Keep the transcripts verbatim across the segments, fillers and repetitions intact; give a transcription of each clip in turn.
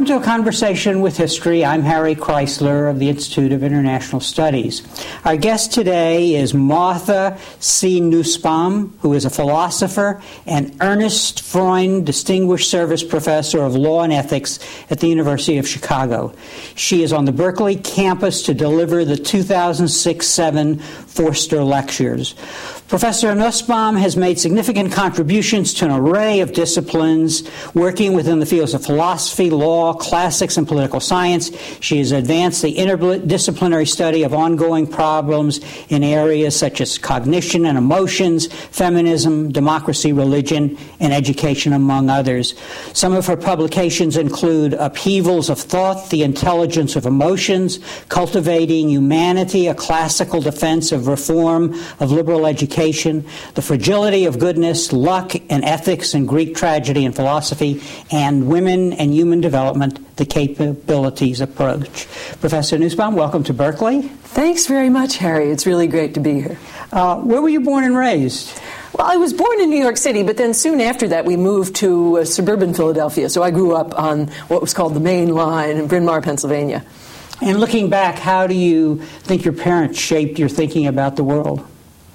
Welcome to A Conversation with History. I'm Harry Chrysler of the Institute of International Studies. Our guest today is Martha C. Nussbaum, who is a philosopher and Ernest Freund Distinguished Service Professor of Law and Ethics at the University of Chicago. She is on the Berkeley campus to deliver the two thousand six seven Forster Lectures. Professor Nussbaum has made significant contributions to an array of disciplines, working within the fields of philosophy, law, classics, and political science. She has advanced the interdisciplinary study of ongoing problems in areas such as cognition and emotions, feminism, democracy, religion, and education, among others. Some of her publications include Upheavals of Thought, The Intelligence of Emotions, Cultivating Humanity, A Classical Defense of Reform of Liberal Education, The Fragility of Goodness, Luck and Ethics in Greek Tragedy and Philosophy, and Women and Human Development, The Capabilities Approach. Professor Nussbaum, welcome to Berkeley. Thanks very much, Harry. It's really great to be here. Uh, where were you born and raised? Well, I was born in New York City, but then soon after that we moved to uh, suburban Philadelphia. So I grew up on what was called the Main Line in Bryn Mawr, Pennsylvania. And looking back, how do you think your parents shaped your thinking about the world?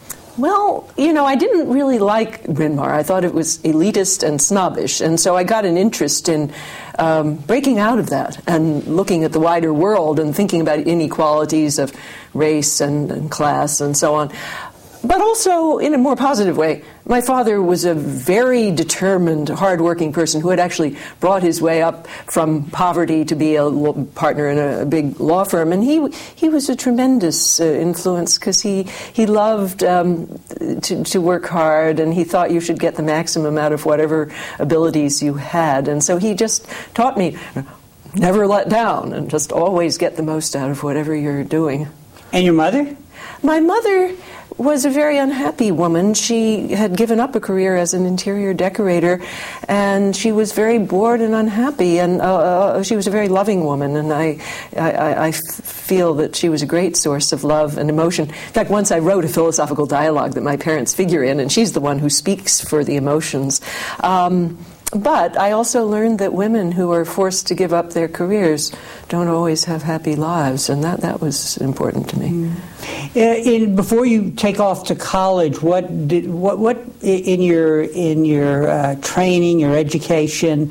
Well, you know, I didn't really like Bryn Mawr. I thought it was elitist and snobbish, and so I got an interest in um, breaking out of that and looking at the wider world and thinking about inequalities of race and, and class and so on. But also, in a more positive way, my father was a very determined, hard-working person who had actually brought his way up from poverty to be a partner in a big law firm. And he he was a tremendous uh, influence because he, he loved um, to, to work hard, and he thought you should get the maximum out of whatever abilities you had. And so he just taught me, never let down, and just always get the most out of whatever you're doing. And your mother? My mother was a very unhappy woman. She had given up a career as an interior decorator, and she was very bored and unhappy, and uh, uh, she was a very loving woman, and I, I, I feel that she was a great source of love and emotion. In fact, once I wrote a philosophical dialogue that my parents figure in, and she's the one who speaks for the emotions. Um, But I also learned that women who are forced to give up their careers don't always have happy lives, and that, that was important to me. Mm. In, before you take off to college, what did what what in your in your uh, training, your education,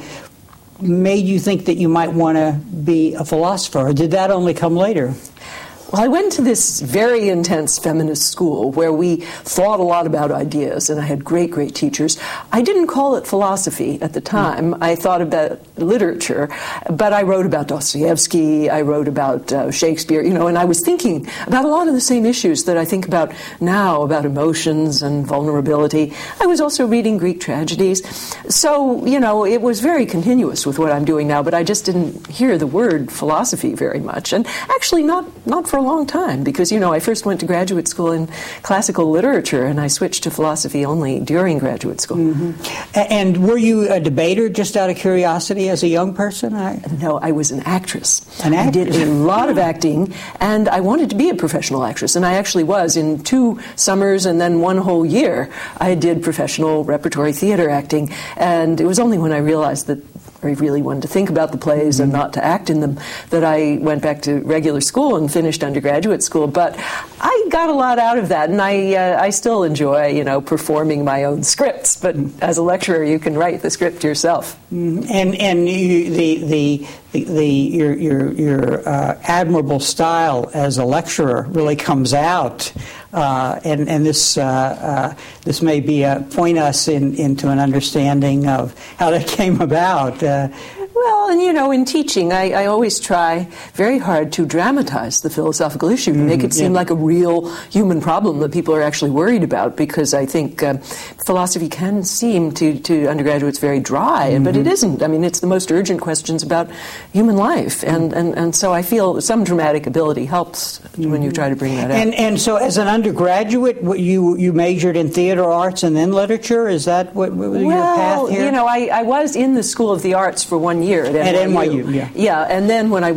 made you think that you might want to be a philosopher, or did that only come later? Well, I went to this very intense feminist school where we thought a lot about ideas, and I had great, great teachers. I didn't call it philosophy at the time. I thought about literature, but I wrote about Dostoevsky, I wrote about uh, Shakespeare, you know, and I was thinking about a lot of the same issues that I think about now, about emotions and vulnerability. I was also reading Greek tragedies. So, you know, it was very continuous with what I'm doing now, but I just didn't hear the word philosophy very much. And actually not, not for a long time, because, you know, I first went to graduate school in classical literature, and I switched to philosophy only during graduate school. Mm-hmm. And were you a debater, just out of curiosity, as a young person? I... No, I was an actress. An actress. I did a lot of acting, and I wanted to be a professional actress, and I actually was. In two summers and then one whole year, I did professional repertory theater acting, and it was only when I realized that I really wanted to think about the plays mm-hmm. and not to act in them that I went back to regular school and finished undergraduate school. But I got a lot out of that, and I uh, I still enjoy, you know, performing my own scripts. But as a lecturer, you can write the script yourself. Mm-hmm. And and you, the the the, the your your your uh, admirable style as a lecturer really comes out. Uh, and, and this uh, uh, this may be uh, point us in, into an understanding of how that came about. Uh, Well, and you know, in teaching, I, I always try very hard to dramatize the philosophical issue, to mm-hmm, make it seem yeah. like a real human problem that people are actually worried about, because I think uh, philosophy can seem to, to undergraduates very dry, mm-hmm. but it isn't. I mean, it's the most urgent questions about human life, and, and, and so I feel some dramatic ability helps mm-hmm. when you try to bring that out. And, and so as an undergraduate, you, you majored in theater arts and then literature? Is that what, what was well, your path here? you know, I, I was in the School of the Arts for one year. At N Y U. At N Y U, yeah. Yeah, and then when I went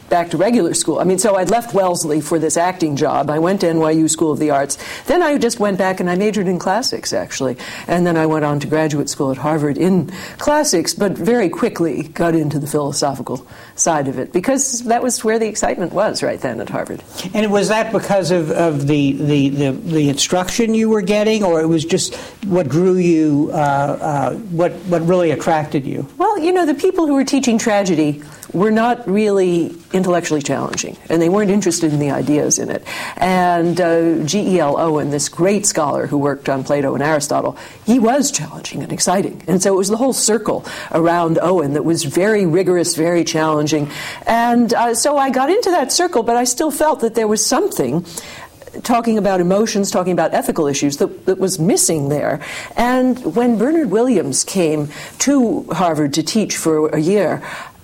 back to regular school. I mean, so I'd left Wellesley for this acting job. I went to N Y U School of the Arts. Then I just went back and I majored in classics, actually. And then I went on to graduate school at Harvard in classics, but very quickly got into the philosophical side of it, because that was where the excitement was right then at Harvard. And was that because of, of the, the, the, the instruction you were getting, or it was just what drew you, uh, uh, what, what really attracted you? Well, you know, the people who were teaching tragedy were not really intellectually challenging, and they weren't interested in the ideas in it. And uh, G E L Owen, this great scholar who worked on Plato and Aristotle, he was challenging and exciting. And so it was the whole circle around Owen that was very rigorous, very challenging. And uh, so I got into that circle, but I still felt that there was something talking about emotions, talking about ethical issues that, that was missing there. And when Bernard Williams came to Harvard to teach for a year,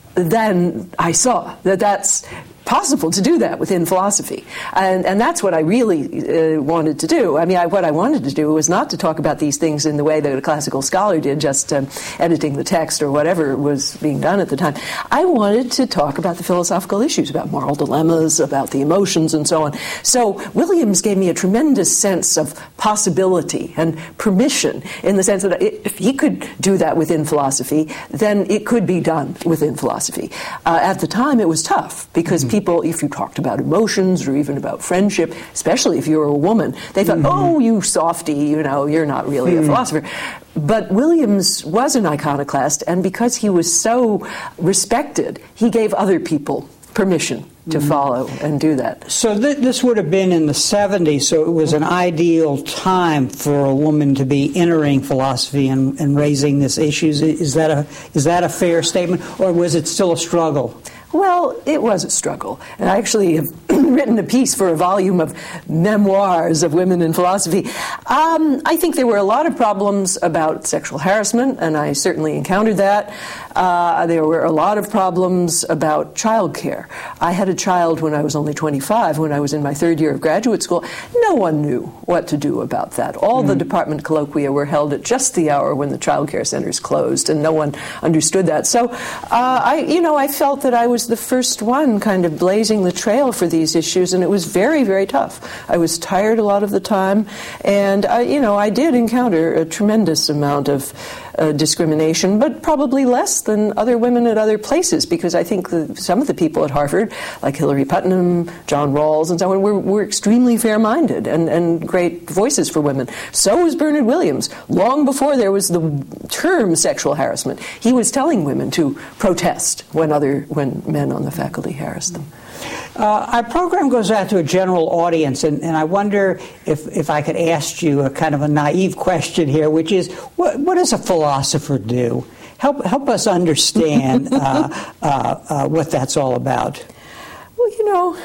then I saw that that's possible to do that within philosophy. And, and that's what I really uh, wanted to do. I mean, I, what I wanted to do was not to talk about these things in the way that a classical scholar did, just um, editing the text or whatever was being done at the time. I wanted to talk about the philosophical issues, about moral dilemmas, about the emotions, and so on. So Williams gave me a tremendous sense of possibility and permission, in the sense that if he could do that within philosophy, then it could be done within philosophy. Uh, at the time, it was tough, because mm-hmm. people, if you talked about emotions or even about friendship, especially if you were a woman, they thought, mm-hmm. oh, you softy, you know, you're not really mm-hmm. a philosopher. But Williams was an iconoclast, and because he was so respected, he gave other people permission to mm-hmm. follow and do that. So th- this would have been in the seventies, so it was an ideal time for a woman to be entering philosophy and, and raising these issues. Is that a is that a fair statement, or was it still a struggle? Well, it was a struggle. And I actually have written a piece for a volume of memoirs of women in philosophy. Um, I think there were a lot of problems about sexual harassment, and I certainly encountered that. Uh, there were a lot of problems about childcare. I had a child when I was only twenty-five, when I was in my third year of graduate school. No one knew what to do about that. All mm. the department colloquia were held at just the hour when the child care centers closed, and no one understood that. So, uh, I, you know, I felt that I was the first one kind of blazing the trail for these issues, and it was very, very tough. I was tired a lot of the time, and, I, you know, I did encounter a tremendous amount of Uh, discrimination, but probably less than other women at other places, because I think the, some of the people at Harvard, like Hilary Putnam, John Rawls, and so on, were, were extremely fair-minded and, and great voices for women. So was Bernard Williams. Long before there was the term sexual harassment, he was telling women to protest when other when men on the faculty harassed them. Uh, our program goes out to a general audience, and, and I wonder if, if I could ask you a kind of a naive question here, which is, what, what does a philosopher do? Help help us understand uh, uh, uh, what that's all about. Well, you know,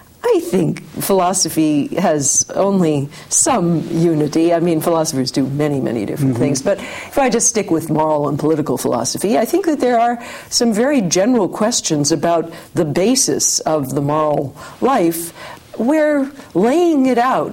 I think philosophy has only some unity. I mean, philosophers do many, many different mm-hmm. things. But if I just stick with moral and political philosophy, I think that there are some very general questions about the basis of the moral life, where laying it out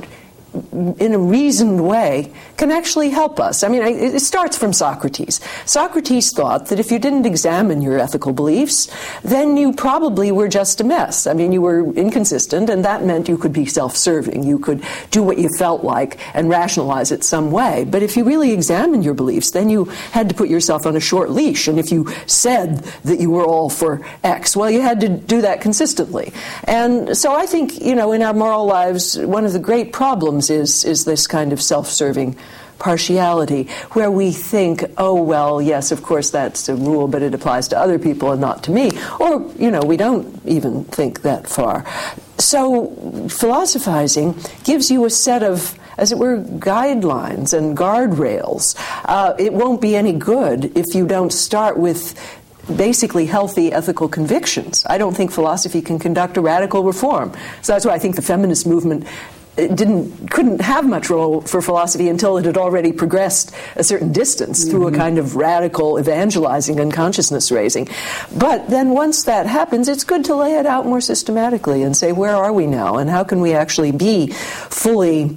in a reasoned way can actually help us. I mean, it starts from Socrates. Socrates thought that if you didn't examine your ethical beliefs, then you probably were just a mess. I mean, you were inconsistent, and that meant you could be self-serving. You could do what you felt like and rationalize it some way. But if you really examined your beliefs, then you had to put yourself on a short leash. And if you said that you were all for X, well, you had to do that consistently. And so I think, you know, in our moral lives, one of the great problems is is this kind of self-serving partiality, where we think, oh, well, yes, of course that's a rule, but it applies to other people and not to me. Or, you know, we don't even think that far. So philosophizing gives you a set of, as it were, guidelines and guardrails. Uh, it won't be any good if you don't start with basically healthy ethical convictions. I don't think philosophy can conduct a radical reform. So that's why I think the feminist movement It didn't couldn't have much role for philosophy until it had already progressed a certain distance mm-hmm. through a kind of radical evangelizing and consciousness raising. But then once that happens, it's good to lay it out more systematically and say, where are we now, and how can we actually be fully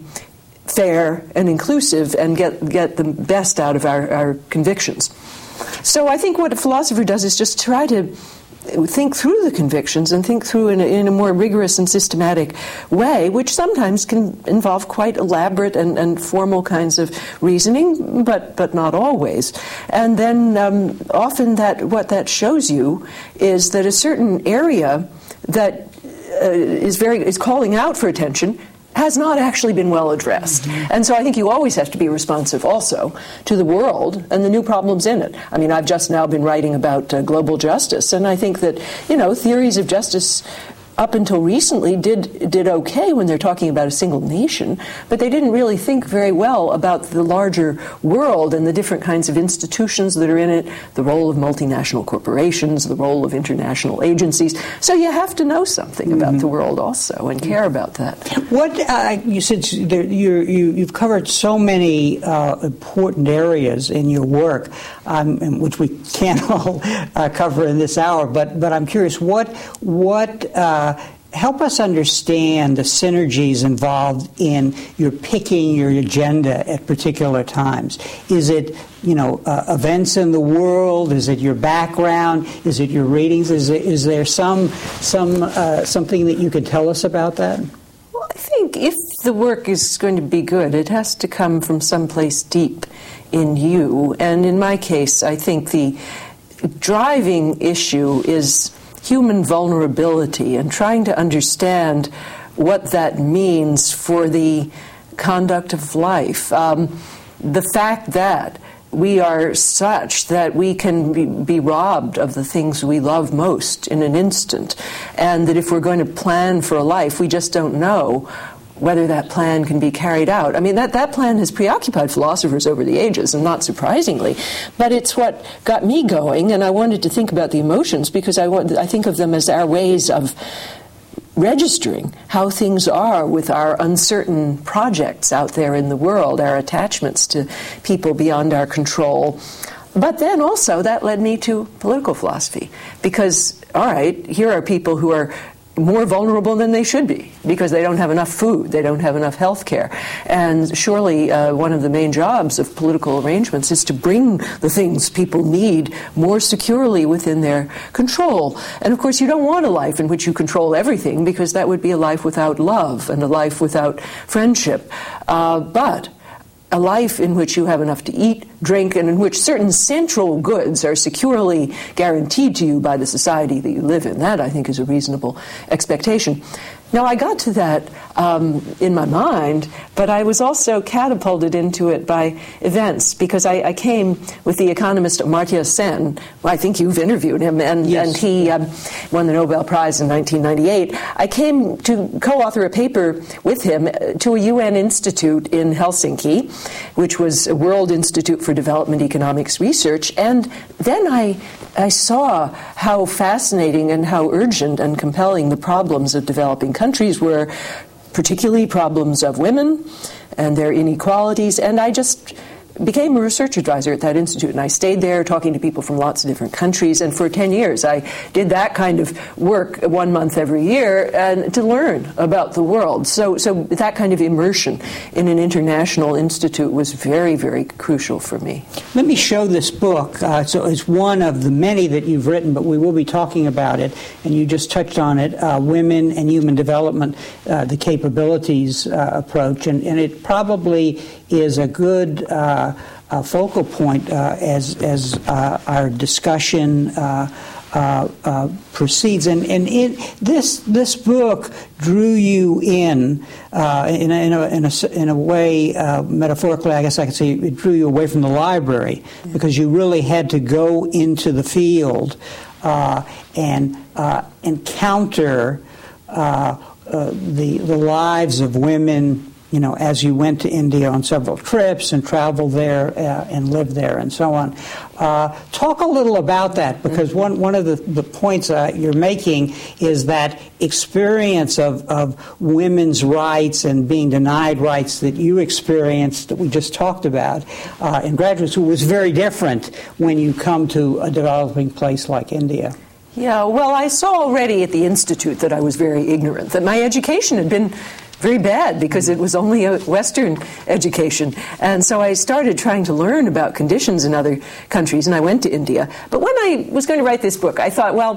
fair and inclusive and get get the best out of our, our convictions. So I think what a philosopher does is just try to think through the convictions and think through in a, in a more rigorous and systematic way, which sometimes can involve quite elaborate and, and formal kinds of reasoning, but but not always. And then um, often that what that shows you is that a certain area that uh, is very is calling out for attention has not actually been well addressed. Mm-hmm. And so I think you always have to be responsive also to the world and the new problems in it. I mean, I've just now been writing about uh, global justice, and I think that, you know, theories of justice up until recently did did okay when they're talking about a single nation, but they didn't really think very well about the larger world and the different kinds of institutions that are in it, the role of multinational corporations, the role of international agencies. So you have to know something mm-hmm. about the world also and care about that. What uh, you said there, you're, you you've covered so many uh, important areas in your work, um, which we can't all uh, cover in this hour. But but I'm curious, what what uh, help us understand the synergies involved in your picking your agenda at particular times. Is it, you know, uh, events in the world? Is it your background? Is it your readings? Is, it, is there some some uh, something that you could tell us about that? Well, I think if the work is going to be good, it has to come from someplace deep in you. And in my case, I think the driving issue is human vulnerability and trying to understand what that means for the conduct of life. Um, the fact that we are such that we can be, be robbed of the things we love most in an instant, and that if we're going to plan for a life, we just don't know whether that plan can be carried out. I mean, that, that plan has preoccupied philosophers over the ages, and not surprisingly, but it's what got me going, and I wanted to think about the emotions because I, want, I think of them as our ways of registering how things are with our uncertain projects out there in the world, our attachments to people beyond our control. But then also that led me to political philosophy because, all right, here are people who are more vulnerable than they should be because they don't have enough food, they don't have enough health care. And surely uh, one of the main jobs of political arrangements is to bring the things people need more securely within their control. And of course you don't want a life in which you control everything because that would be a life without love and a life without friendship. Uh, but a life in which you have enough to eat, drink, and in which certain central goods are securely guaranteed to you by the society that you live in. That, I think, is a reasonable expectation. Now, I got to that um, in my mind, but I was also catapulted into it by events, because I, I came with the economist Amartya Sen. Well, I think you've interviewed him, and, yes. and he um, won the Nobel Prize in nineteen ninety-eight. I came to co-author a paper with him to a U N institute in Helsinki, which was a World Institute for Development Economics Research, and then I I saw how fascinating and how urgent and compelling the problems of developing countries were, particularly problems of women and their inequalities, and I just became a research advisor at that institute, and I stayed there talking to people from lots of different countries, and for ten years I did that kind of work one month every year and to learn about the world. So so that kind of immersion in an international institute was very, very crucial for me. Let me show this book. Uh, so it's one of the many that you've written, but we will be talking about it, and you just touched on it, uh, Women and Human Development, uh, the Capabilities uh, Approach, and, and it probably is a good uh, uh, focal point uh, as as uh, our discussion uh, uh, uh, proceeds. And and it, this this book drew you in uh, in, a, in, a, in a in a way, uh, metaphorically, I guess I could say, it drew you away from the library because you really had to go into the field uh, and uh, encounter uh, uh, the the lives of women. You know, as you went to India on several trips and traveled there uh, and lived there and so on. Uh, talk a little about that, because one, one of the, the points uh, you're making is that experience of, of women's rights and being denied rights that you experienced, that we just talked about, uh, in graduate school was very different when you come to a developing place like India. Yeah, well, I saw already at the Institute that I was very ignorant, that my education had been very bad because it was only a Western education. And so I started trying to learn about conditions in other countries, and I went to India. But when I was going to write this book, I thought, well,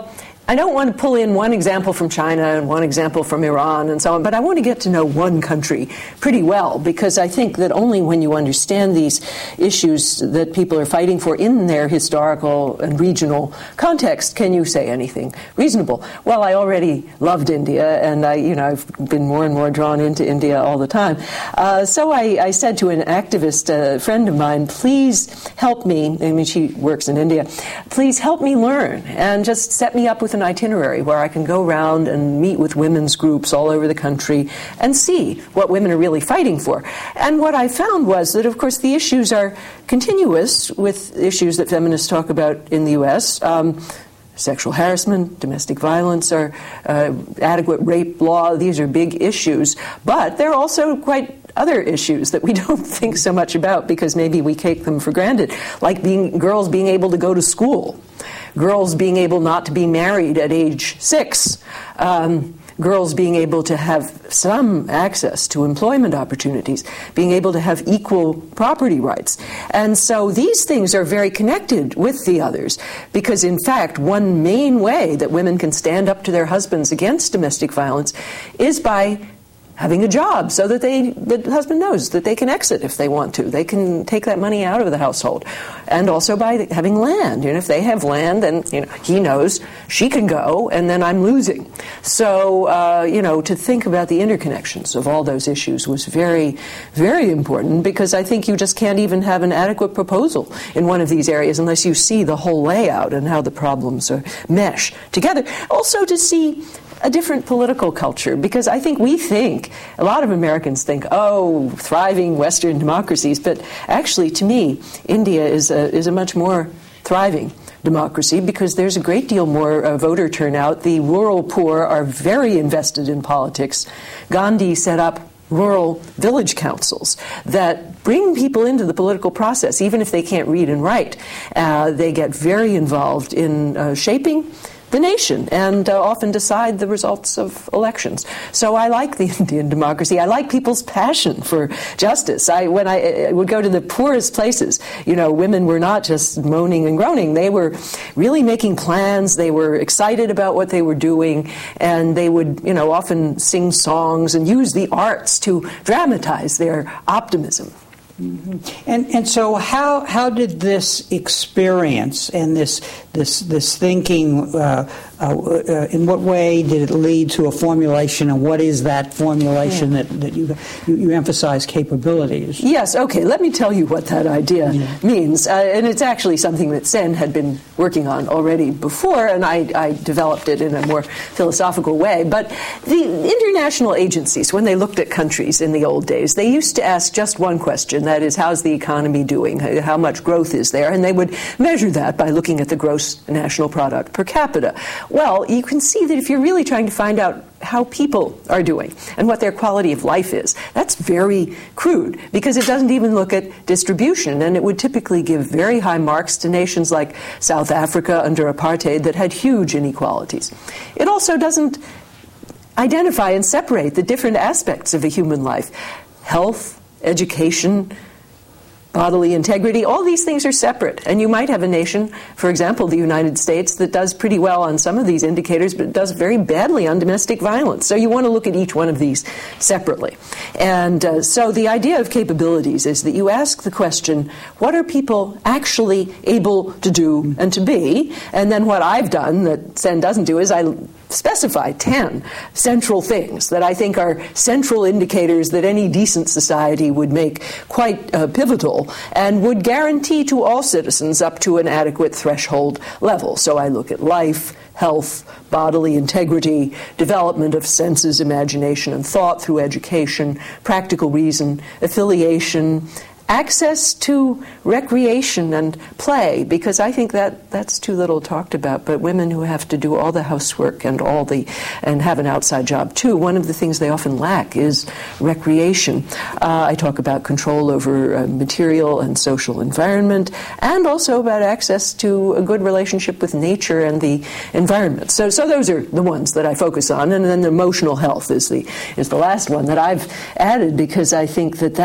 I don't want to pull in one example from China and one example from Iran and so on, but I want to get to know one country pretty well, because I think that only when you understand these issues that people are fighting for in their historical and regional context can you say anything reasonable. Well, I already loved India, and I, you know, I've been more and more drawn into India all the time. Uh, so I, I said to an activist, a friend of mine, please help me, I mean, she works in India, please help me learn and just set me up with an itinerary where I can go around and meet with women's groups all over the country and see what women are really fighting for. And what I found was that, of course, the issues are continuous with issues that feminists talk about in the U S. Um, sexual harassment, domestic violence, or uh, adequate rape law, these are big issues. But there are also quite other issues that we don't think so much about because maybe we take them for granted, like being girls being able to go to school, girls being able not to be married at age six, um, girls being able to have some access to employment opportunities, being able to have equal property rights. And so these things are very connected with the others, because in fact one main way that women can stand up to their husbands against domestic violence is by having a job, so that they, the husband knows that they can exit if they want to. They can take that money out of the household. And also by having land. You know, if they have land, then, you know, he knows she can go, and then I'm losing. So, uh, you know, to think about the interconnections of all those issues was very, very important, because I think you just can't even have an adequate proposal in one of these areas unless you see the whole layout and how the problems are mesh together. Also to see a different political culture, because I think we think, a lot of Americans think, oh, thriving Western democracies, but actually, to me, India is a, is a much more thriving democracy, because there's a great deal more uh, voter turnout. The rural poor are very invested in politics. Gandhi set up rural village councils that bring people into the political process, even if they can't read and write. Uh, they get very involved in uh, shaping the nation and uh, often decide the results of elections. So I like the Indian democracy. I like people's passion for justice. I, when I, I would go to the poorest places, you know, women were not just moaning and groaning. They were really making plans. They were excited about what they were doing, and they would, you know, often sing songs and use the arts to dramatize their optimism. Mm-hmm. And and so how how did this experience and this this this thinking uh, uh, uh, in what way did it lead to a formulation, and what is that formulation yeah. that, that you, you you emphasize capabilities? Yes, okay, let me tell you what that idea yeah. means. Uh, and it's actually something that Sen had been working on already before, and I, I developed it in a more philosophical way. But the international agencies, when they looked at countries in the old days, they used to ask just one question. That is, how's the economy doing? How much growth is there? And they would measure that by looking at the gross national product per capita. Well, you can see that if you're really trying to find out how people are doing and what their quality of life is, that's very crude, because it doesn't even look at distribution, and it would typically give very high marks to nations like South Africa under apartheid that had huge inequalities. It also doesn't identify and separate the different aspects of a human life: health, education, bodily integrity. All these things are separate. And you might have a nation, for example, the United States, that does pretty well on some of these indicators, but does very badly on domestic violence. So you want to look at each one of these separately. And uh, so the idea of capabilities is that you ask the question, what are people actually able to do and to be? And then what I've done that Sen doesn't do is I specify ten central things that I think are central indicators that any decent society would make quite uh, pivotal and would guarantee to all citizens up to an adequate threshold level. So I look at life, health, bodily integrity, development of senses, imagination, and thought through education, practical reason, affiliation, access to recreation and play, because I think that that's too little talked about. But women who have to do all the housework and all the and have an outside job too, one of the things they often lack is recreation. Uh, I talk about control over uh, material and social environment, and also about access to a good relationship with nature and the environment. So, so those are the ones that I focus on, and then the emotional health is the is the last one that I've added, because I think that that's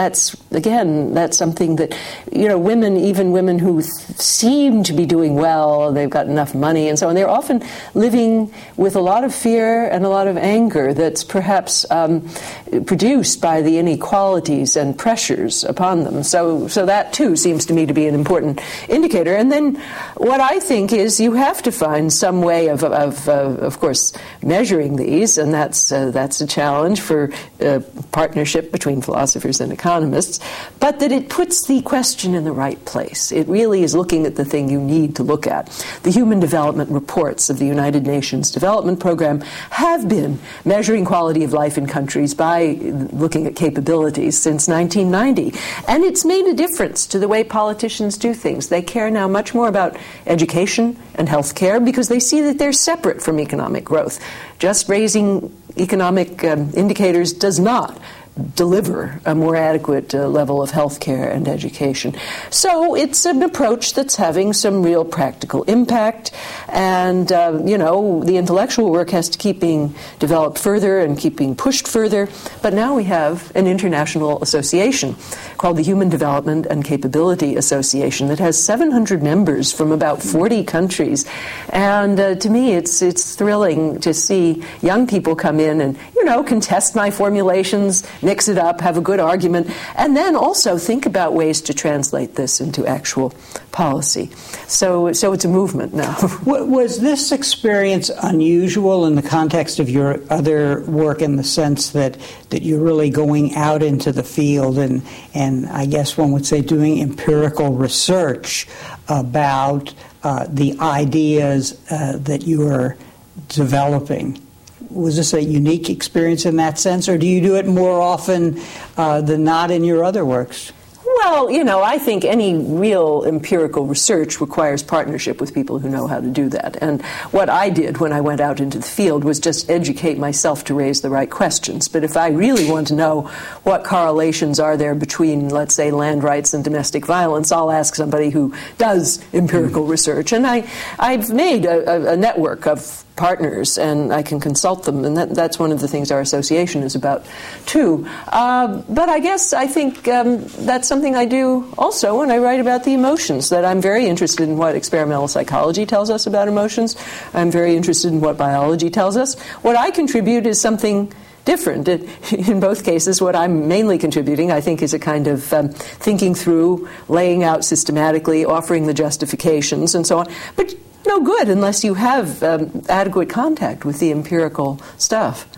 again, that's something that, you know, women, even women who th- seem to be doing well, they've got enough money and so on, they're often living with a lot of fear and a lot of anger that's perhaps um, produced by the inequalities and pressures upon them. So, so that, too, seems to me to be an important indicator. And then what I think is you have to find some way of, of, of, of course, measuring these, and that's, uh, that's a challenge for uh, partnership between philosophers and economists, but that it puts the question in the right place. It really is looking at the thing you need to look at. The Human Development Reports of the United Nations Development Program have been measuring quality of life in countries by looking at capabilities since nineteen ninety. And it's made a difference to the way politicians do things. They care now much more about education and health care because they see that they're separate from economic growth. Just raising economic um, indicators does not deliver a more adequate uh, level of health care and education. So it's an approach that's having some real practical impact, and uh, you know, the intellectual work has to keep being developed further and keep being pushed further, but now we have an international association called the Human Development and Capability Association that has seven hundred members from about forty countries, and uh, to me it's it's thrilling to see young people come in and, you know, contest my formulations, mix it up, have a good argument, and then also think about ways to translate this into actual policy. So, so it's a movement now. Was this experience unusual in the context of your other work, in the sense that, that you're really going out into the field and, and I guess one would say doing empirical research about uh, the ideas uh, that you are developing? Was this a unique experience in that sense, or do you do it more often uh, than not in your other works? Well, you know, I think any real empirical research requires partnership with people who know how to do that. And what I did when I went out into the field was just educate myself to raise the right questions. But if I really want to know what correlations are there between, let's say, land rights and domestic violence, I'll ask somebody who does empirical research. And I, I've made a, a network of partners, and I can consult them, and that, that's one of the things our association is about, too. Uh, but I guess I think um, that's something I do also when I write about the emotions, that I'm very interested in what experimental psychology tells us about emotions. I'm very interested in what biology tells us. What I contribute is something different. It, in both cases, what I'm mainly contributing, I think, is a kind of um, thinking through, laying out systematically, offering the justifications, and so on. But no good unless you have um, adequate contact with the empirical stuff.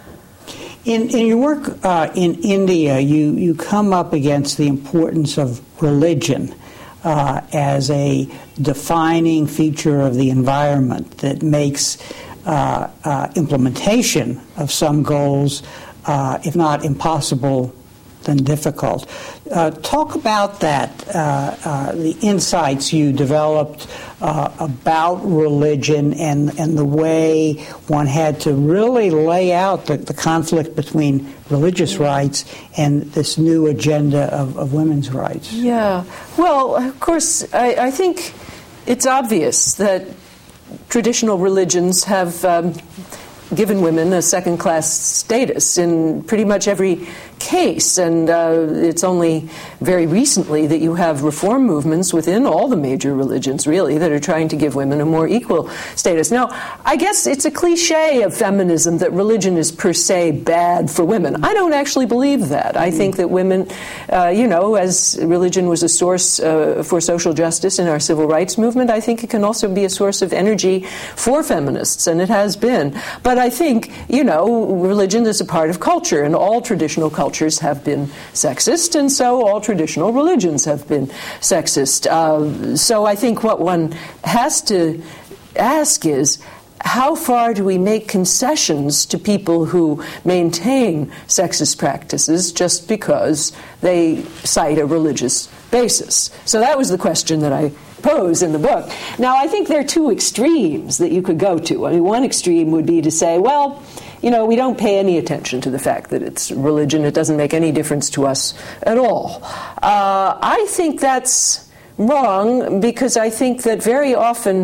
In, in your work uh, in India, you, you come up against the importance of religion uh, as a defining feature of the environment that makes uh, uh, implementation of some goals, uh, if not impossible, then difficult. Uh, talk about that, uh, uh, the insights you developed uh, about religion and, and the way one had to really lay out the, the conflict between religious rights and this new agenda of, of women's rights. Yeah. Well, of course, I, I think it's obvious that traditional religions have um, given women a second-class status in pretty much every case, and uh, it's only very recently that you have reform movements within all the major religions, really, that are trying to give women a more equal status. Now, I guess it's a cliche of feminism that religion is per se bad for women. I don't actually believe that. I think that women, uh, you know, as religion was a source uh, for social justice in our civil rights movement, I think it can also be a source of energy for feminists, and it has been. But I think, you know, religion is a part of culture, and all traditional cultures have been sexist, and so all traditional religions have been sexist. Uh, so I think what one has to ask is, how far do we make concessions to people who maintain sexist practices just because they cite a religious basis? So that was the question that I pose in the book. Now, I think there are two extremes that you could go to. I mean, one extreme would be to say, well, you know, we don't pay any attention to the fact that it's religion. It doesn't make any difference to us at all. Uh, I think that's wrong, because I think that very often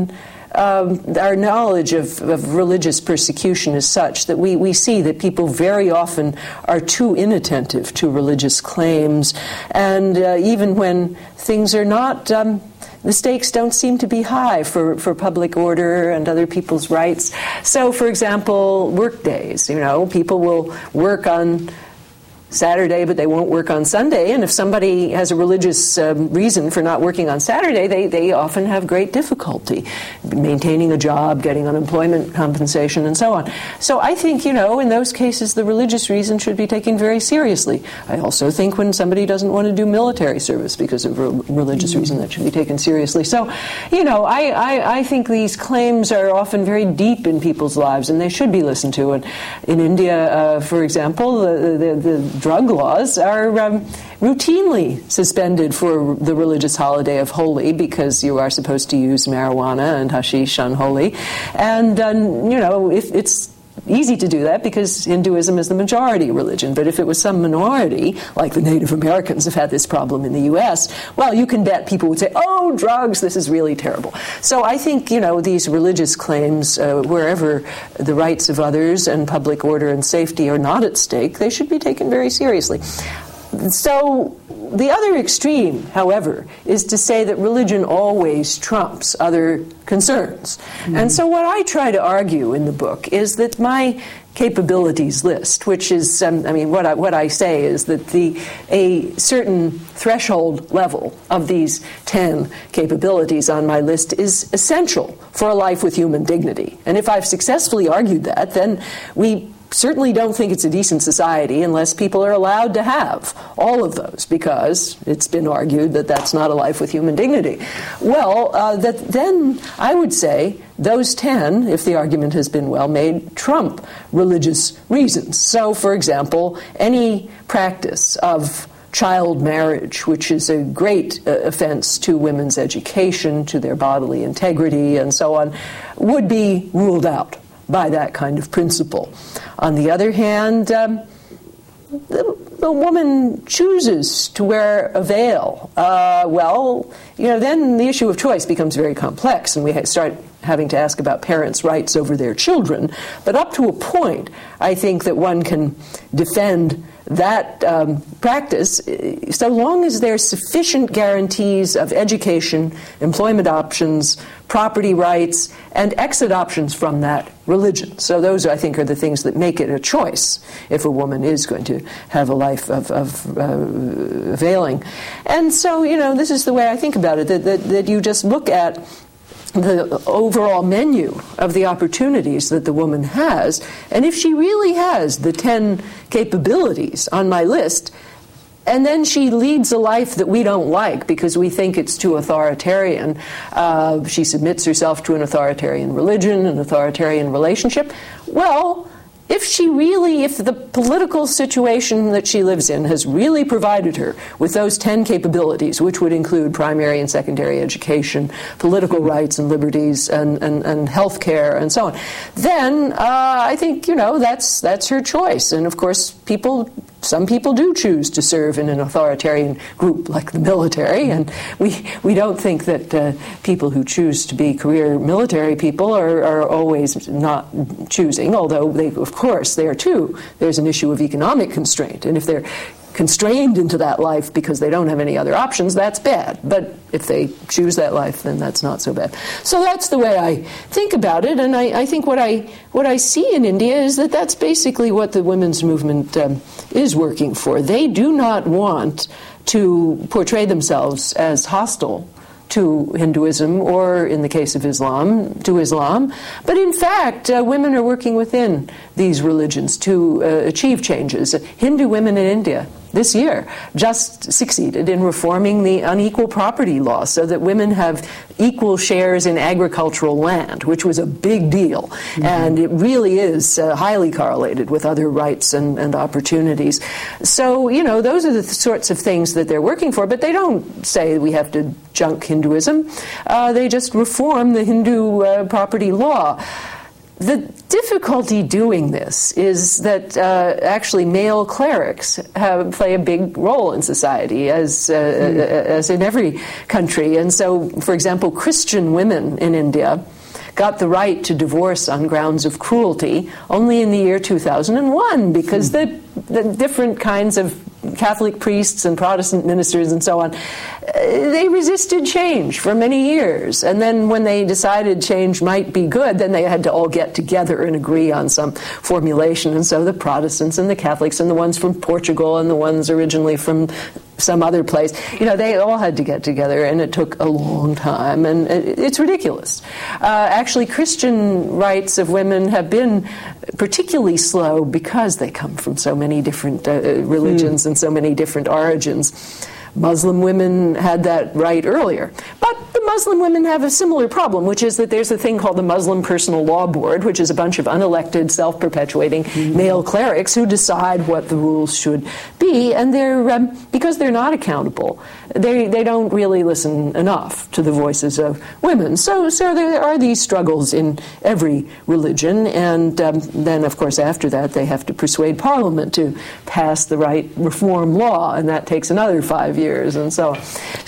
um, our knowledge of, of religious persecution is such that we, we see that people very often are too inattentive to religious claims, and uh, even when things are not, um, the stakes don't seem to be high for, for public order and other people's rights. So, for example, work days, you know, people will work on Saturday, but they won't work on Sunday. And if somebody has a religious um, reason for not working on Saturday, they, they often have great difficulty maintaining a job, getting unemployment compensation, and so on. So I think, you know, in those cases, the religious reason should be taken very seriously. I also think when somebody doesn't want to do military service because of a religious mm-hmm. reason, that should be taken seriously. So, you know, I, I, I think these claims are often very deep in people's lives, and they should be listened to. And in India, uh, for example, the, the, the drug laws are um, routinely suspended for the religious holiday of Holi, because you are supposed to use marijuana and hashish on Holi. And, um, you know, if it's easy to do that because Hinduism is the majority religion. But if it was some minority, like the Native Americans have had this problem in the U S, well, you can bet people would say, oh, drugs, this is really terrible. So I think, you know, these religious claims, uh, wherever the rights of others and public order and safety are not at stake, they should be taken very seriously. So the other extreme, however, is to say that religion always trumps other concerns. Mm-hmm. And so what I try to argue in the book is that my capabilities list, which is, um, I mean, what I, what I say is that the a certain threshold level of these ten capabilities on my list is essential for a life with human dignity. And if I've successfully argued that, then we certainly don't think it's a decent society unless people are allowed to have all of those, because it's been argued that that's not a life with human dignity. Well, uh, that then I would say those ten, if the argument has been well made, trump religious reasons. So, for example, any practice of child marriage, which is a great uh, offense to women's education, to their bodily integrity, and so on, would be ruled out by that kind of principle. On the other hand, um, the, the woman chooses to wear a veil. Uh, well, you know, then the issue of choice becomes very complex, and we ha- start having to ask about parents' rights over their children. But up to a point, I think that one can defend that um, practice so long as there's sufficient guarantees of education, employment options, property rights, and exit options from that religion. So those, I think, are the things that make it a choice if a woman is going to have a life of, of uh, veiling. And so, you know, this is the way I think about it, that, that, that you just look at the overall menu of the opportunities that the woman has, and if she really has the ten capabilities on my list, and then she leads a life that we don't like because we think it's too authoritarian, uh, she submits herself to an authoritarian religion, an authoritarian relationship, well, if she really, if the political situation that she lives in has really provided her with those ten capabilities, which would include primary and secondary education, political rights and liberties, and, and, and health care, and so on, then uh, I think, you know, that's that's her choice. And of course, people, some people do choose to serve in an authoritarian group like the military, and we we don't think that uh, people who choose to be career military people are, are always not choosing, although they, of course, there too, there's an issue of economic constraint. And if they're constrained into that life because they don't have any other options, that's bad. But if they choose that life, then that's not so bad. So that's the way I think about it. And I, I think what I what I see in India is that that's basically what the women's movement um, is working for. They do not want to portray themselves as hostile to Hinduism, or in the case of Islam, to Islam. But in fact, uh, women are working within these religions to uh, achieve changes. Hindu women in India this year just succeeded in reforming the unequal property law so that women have equal shares in agricultural land, which was a big deal. Mm-hmm. And it really is uh, highly correlated with other rights and, and opportunities. So, you know, those are the th- sorts of things that they're working for, but they don't say we have to junk Hinduism. Uh, they just reform the Hindu uh, property law. The difficulty doing this is that uh, actually male clerics have, play a big role in society, as uh, mm. as in every country. And so, for example, Christian women in India got the right to divorce on grounds of cruelty only in the year two thousand one, because the, the different kinds of Catholic priests and Protestant ministers and so on, uh, they resisted change for many years. And then when they decided change might be good, then they had to all get together and agree on some formulation. And so the Protestants and the Catholics and the ones from Portugal and the ones originally from some other place, you know, they all had to get together, and it took a long time, and it's ridiculous. Uh, actually, Christian rights of women have been particularly slow because they come from so many different uh, religions mm. and so many different origins. Muslim women had that right earlier. But the Muslim women have a similar problem, which is that there's a thing called the Muslim Personal Law Board, which is a bunch of unelected, self-perpetuating mm-hmm. male clerics who decide what the rules should be, and they're um, because they're not accountable, they they don't really listen enough to the voices of women. So so there are these struggles in every religion, and um, then, of course, after that, they have to persuade Parliament to pass the right reform law, and that takes another five years. Years and so,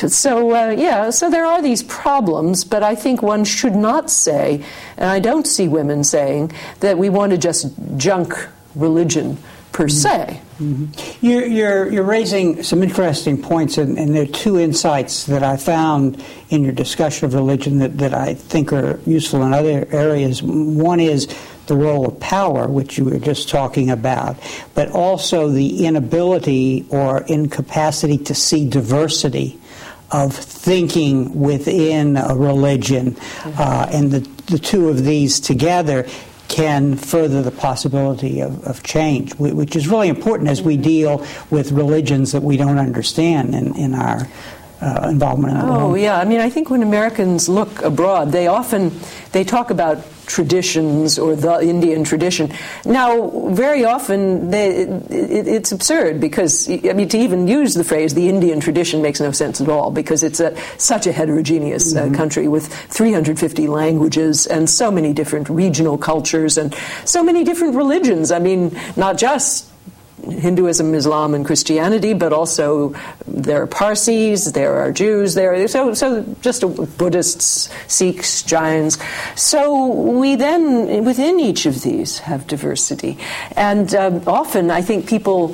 so uh, yeah. So there are these problems, but I think one should not say, and I don't see women saying, that we want to just junk religion per mm-hmm. se. Mm-hmm. You're, you're you're raising some interesting points, and, and there are two insights that I found in your discussion of religion that, that I think are useful in other areas. One is the role of power, which you were just talking about, but also the inability or incapacity to see diversity of thinking within a religion, uh, and the, the two of these together can further the possibility of, of change, which is really important as we deal with religions that we don't understand in, in our uh, involvement in the world. Oh, yeah. I mean, I think when Americans look abroad, they often, they talk about traditions or the Indian tradition. Now, very often they, it, it's absurd because, I mean, to even use the phrase the Indian tradition makes no sense at all, because it's a, such a heterogeneous mm-hmm. uh, country with three hundred fifty languages and so many different regional cultures and so many different religions. I mean, not just Hinduism, Islam, and Christianity, but also there are Parsis, there are Jews, there are so so just Buddhists, Sikhs, Jains. So we then within each of these have diversity, and um, often I think people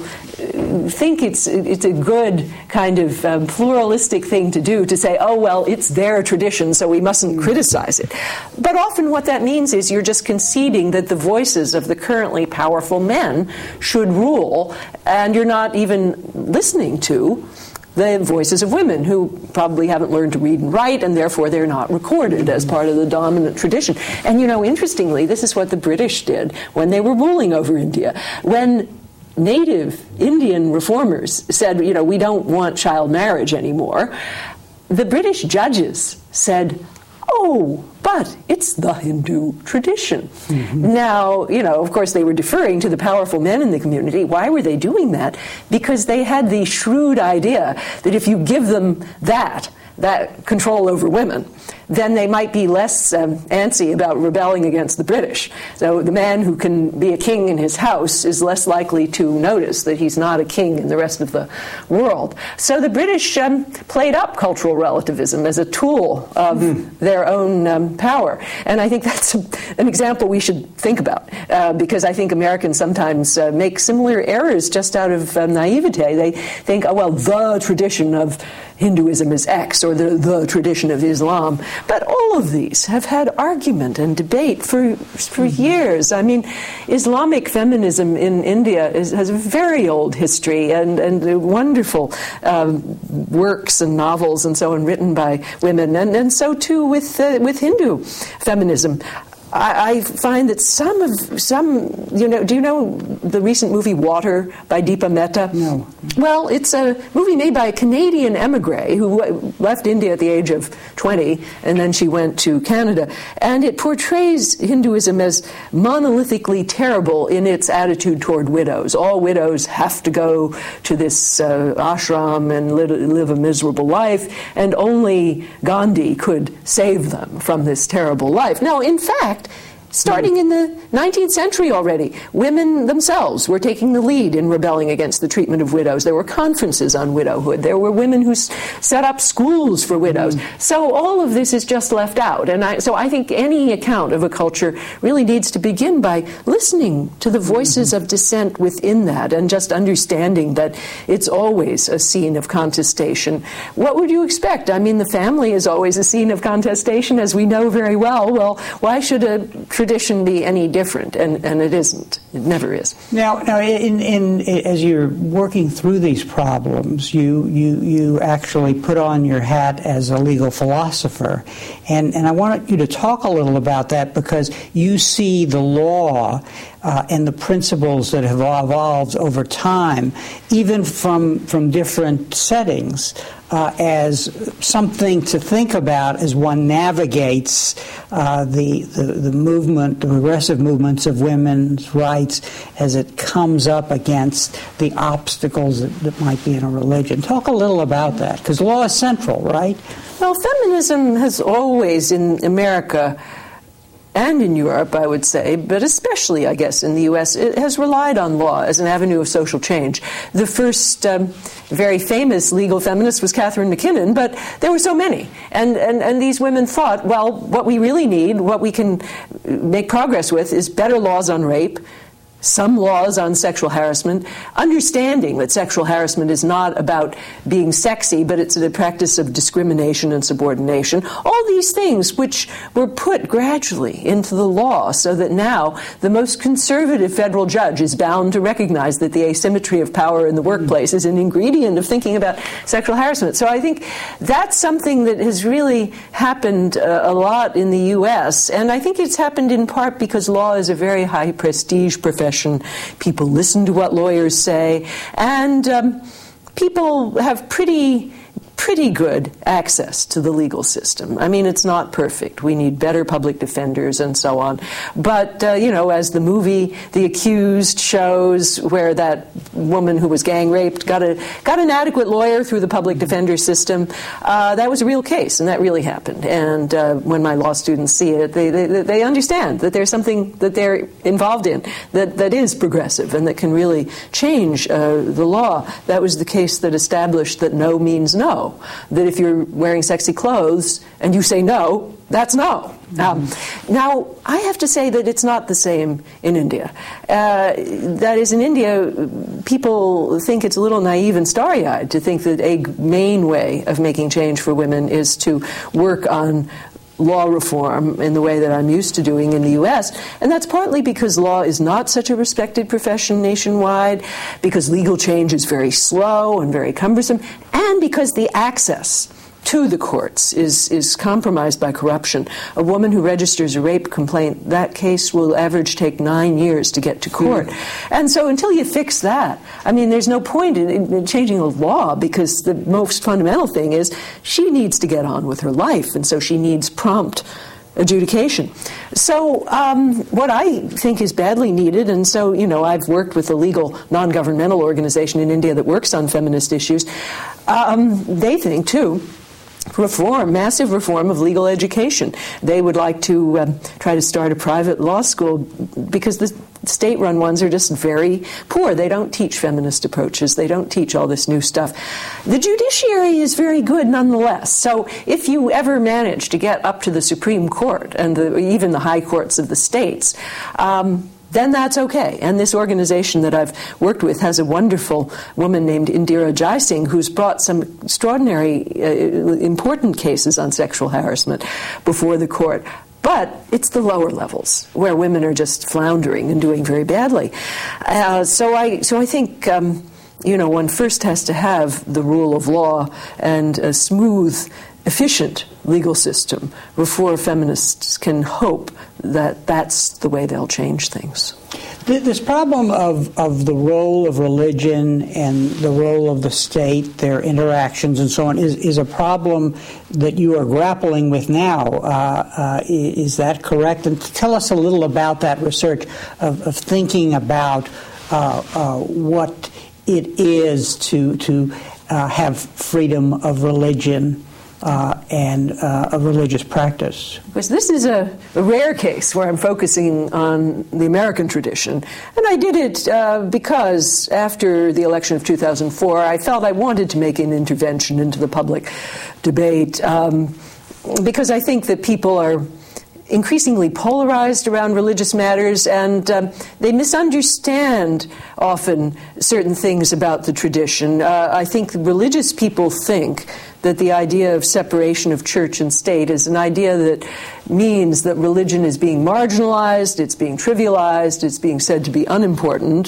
think it's it's a good kind of um, pluralistic thing to do, to say, oh well, it's their tradition, so we mustn't criticize it. But often what that means is you're just conceding that the voices of the currently powerful men should rule, and you're not even listening to the voices of women who probably haven't learned to read and write, and therefore they're not recorded as part of the dominant tradition. And you know, interestingly, this is what the British did when they were ruling over India. When native Indian reformers said, you know, we don't want child marriage anymore, the British judges said, oh, but it's the Hindu tradition. Mm-hmm. Now, you know, of course, they were deferring to the powerful men in the community. Why were they doing that? Because they had the shrewd idea that if you give them that, that control over women, then they might be less um, antsy about rebelling against the British. So the man who can be a king in his house is less likely to notice that he's not a king in the rest of the world. So the British um, played up cultural relativism as a tool of mm-hmm. their own um, power. And I think that's a, an example we should think about, uh, because I think Americans sometimes uh, make similar errors just out of um, naivete. They think, oh, well, the tradition of Hinduism is X, or the, the tradition of Islam. But all of these have had argument and debate for for mm-hmm. years. I mean, Islamic feminism in India is, has a very old history, and, and wonderful um, works and novels and so on written by women, and, and so too with uh, with Hindu feminism. I find that some of some, you know, do you know the recent movie Water by Deepa Mehta? No. Well, it's a movie made by a Canadian emigre who left India at the age of twenty, and then she went to Canada. And it portrays Hinduism as monolithically terrible in its attitude toward widows. All widows have to go to this uh, ashram and live, live a miserable life, and only Gandhi could save them from this terrible life. Now, in fact, Starting in the nineteenth century already, women themselves were taking the lead in rebelling against the treatment of widows. There were conferences on widowhood. There were women who s- set up schools for widows. Mm. So all of this is just left out. And I, so I think any account of a culture really needs to begin by listening to the voices mm-hmm. of dissent within that and just understanding that it's always a scene of contestation. What would you expect? I mean, the family is always a scene of contestation, as we know very well. Well, why should a tradition be any different? And, and it isn't. It never is. Now, now, in, in as you're working through these problems, you you you actually put on your hat as a legal philosopher, and and I want you to talk a little about that, because you see the law uh, and the principles that have evolved over time, even from from different settings, Uh, as something to think about as one navigates uh, the, the the movement, the progressive movements of women's rights, as it comes up against the obstacles that, that might be in a religion. Talk a little about that, because law is central, right? Well, feminism has always, in America and in Europe, I would say, but especially, I guess, in the U S, it has relied on law as an avenue of social change. The first um, very famous legal feminist was Catherine MacKinnon, but there were so many. And, and, and these women thought, well, what we really need, what we can make progress with, is better laws on rape, some laws on sexual harassment, understanding that sexual harassment is not about being sexy, but it's a practice of discrimination and subordination. All these things which were put gradually into the law, so that now the most conservative federal judge is bound to recognize that the asymmetry of power in the workplace is an ingredient of thinking about sexual harassment. So I think that's something that has really happened uh, a lot in the U S, and I think it's happened in part because law is a very high prestige profession. People listen to what lawyers say, and um, people have pretty pretty good access to the legal system. I mean, it's not perfect. We need better public defenders and so on. But, uh, you know, as the movie The Accused shows, where that woman who was gang raped got a got an adequate lawyer through the public defender system, uh, that was a real case, and that really happened. And uh, when my law students see it, they, they they understand that there's something that they're involved in that, that is progressive and that can really change uh, the law. That was the case that established that no means no. That if you're wearing sexy clothes and you say no, that's no. Mm-hmm. Um, now, I have to say that it's not the same in India. Uh, that is, in India, people think it's a little naive and starry-eyed to think that a main way of making change for women is to work on law reform in the way that I'm used to doing in the U S, and that's partly because law is not such a respected profession nationwide, because legal change is very slow and very cumbersome, and because the access to the courts is, is compromised by corruption. A woman who registers a rape complaint, that case will average take nine years to get to court. Mm. And so until you fix that, I mean, there's no point in, in changing the law, because the most fundamental thing is she needs to get on with her life, and so she needs prompt adjudication. So um, what I think is badly needed, and so, you know, I've worked with a legal non-governmental organization in India that works on feminist issues. Um, they think, too, reform, massive reform of legal education. They would like to um, try to start a private law school, because the state-run ones are just very poor. They don't teach feminist approaches. They don't teach all this new stuff. The judiciary is very good nonetheless. So if you ever manage to get up to the Supreme Court and the, even the high courts of the states, um, then that's okay. And this organization that I've worked with has a wonderful woman named Indira Jaisingh, who's brought some extraordinary, uh, important cases on sexual harassment before the court. But it's the lower levels where women are just floundering and doing very badly. Uh, so I, so I think, um, you know, one first has to have the rule of law and a smooth, efficient legal system before feminists can hope that that's the way they'll change things. This problem of, of the role of religion and the role of the state, their interactions and so on, is, is a problem that you are grappling with now. Uh, uh, is that correct? And tell us a little about that research of, of thinking about uh, uh, what it is to, to uh, have freedom of religion uh, and uh, a religious practice. Because this is a, a rare case where I'm focusing on the American tradition. And I did it uh, because after the election of two thousand four, I felt I wanted to make an intervention into the public debate, um, because I think that people are increasingly polarized around religious matters, and um, they misunderstand often certain things about the tradition. Uh, I think religious people think that the idea of separation of church and state is an idea that means that religion is being marginalized, it's being trivialized, it's being said to be unimportant.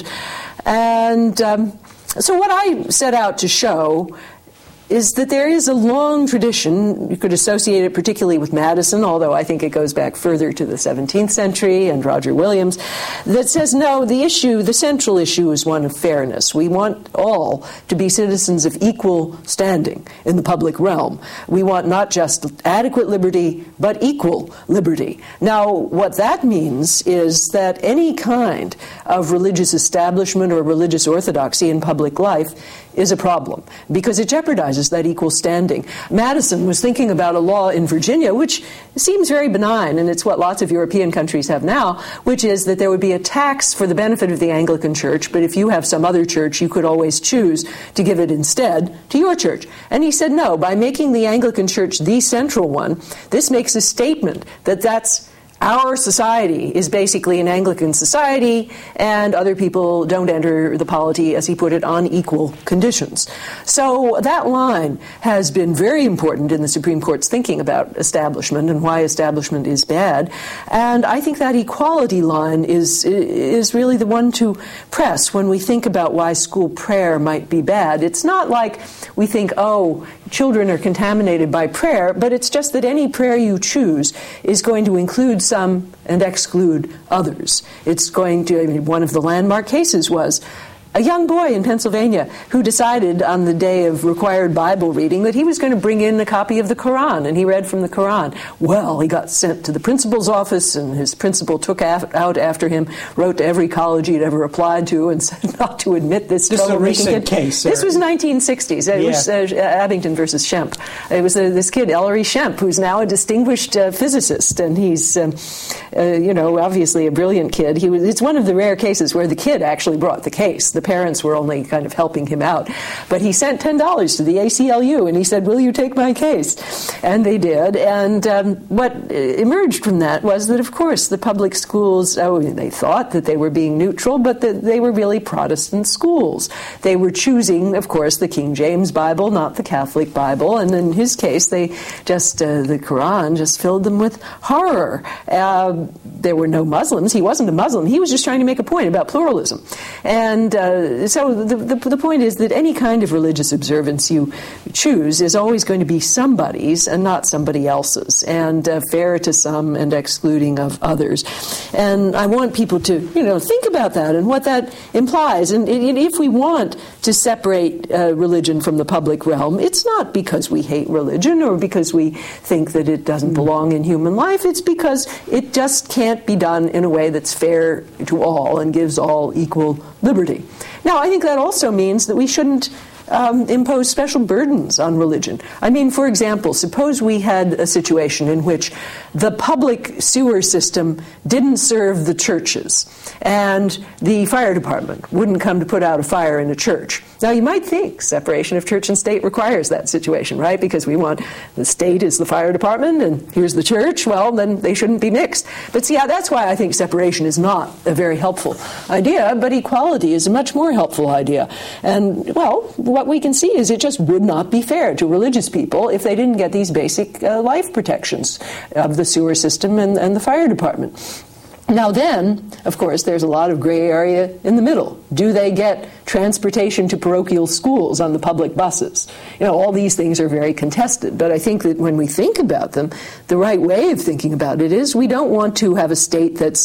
And um, so what I set out to show is that there is a long tradition. You could associate it particularly with Madison, although I think it goes back further to the seventeenth century and Roger Williams, that says, no, the issue, the central issue is one of fairness. We want all to be citizens of equal standing in the public realm. We want not just adequate liberty, but equal liberty. Now, what that means is that any kind of religious establishment or religious orthodoxy in public life is a problem, because it jeopardizes that equal standing. Madison was thinking about a law in Virginia, which seems very benign, and it's what lots of European countries have now, which is that there would be a tax for the benefit of the Anglican Church, but if you have some other church, you could always choose to give it instead to your church. And he said, no, by making the Anglican Church the central one, this makes a statement that that's our society is basically an Anglican society, and other people don't enter the polity, as he put it, on equal conditions. So that line has been very important in the Supreme Court's thinking about establishment and why establishment is bad. And I think that equality line is is really the one to press when we think about why school prayer might be bad. It's not like we think, oh, children are contaminated by prayer, but it's just that any prayer you choose is going to include some and exclude others. It's going to, I mean, one of the landmark cases was a young boy in Pennsylvania who decided on the day of required Bible reading that he was going to bring in a copy of the Quran, and he read from the Quran. Well, he got sent to the principal's office, and his principal took af- out after him, wrote to every college he'd ever applied to, and said not to admit this. This is a recent kid. case. Sir. This was nineteen sixties. It yeah. was uh, Abington versus Schempp. It was uh, this kid, Ellery Schempp, who's now a distinguished uh, physicist, and he's, um, uh, you know, obviously a brilliant kid. He was. It's one of the rare cases where the kid actually brought the case. The parents were only kind of helping him out. But he sent ten dollars to the A C L U, and he said, will you take my case? And they did. And um, what emerged from that was that, of course, the public schools, oh, they thought that they were being neutral, but that they were really Protestant schools. They were choosing, of course, the King James Bible, not the Catholic Bible. And in his case, they just, uh, the Quran just filled them with horror. Uh, there were no Muslims. He wasn't a Muslim. He was just trying to make a point about pluralism. And uh, so the, the, the point is that any kind of religious observance you choose is always going to be somebody's and not somebody else's, and uh, fair to some and excluding of others. And I want people to, you know, think about that and what that implies. And, and if we want to separate uh, religion from the public realm, it's not because we hate religion or because we think that it doesn't belong in human life. It's because it just can't be done in a way that's fair to all and gives all equal liberty. Now, I think that also means that we shouldn't um, impose special burdens on religion. I mean, for example, suppose we had a situation in which the public sewer system didn't serve the churches, and the fire department wouldn't come to put out a fire in a church. Now, you might think separation of church and state requires that situation, right? Because we want the state is the fire department, and here's the church. Well, then they shouldn't be mixed. But see, that's why I think separation is not a very helpful idea, but equality is a much more helpful idea. And, well, what we can see is it just would not be fair to religious people if they didn't get these basic uh, life protections of the sewer system and, and the fire department. Now then, of course, there's a lot of gray area in the middle. Do they get transportation to parochial schools on the public buses? You know, all these things are very contested, but I think that when we think about them, the right way of thinking about it is we don't want to have a state that's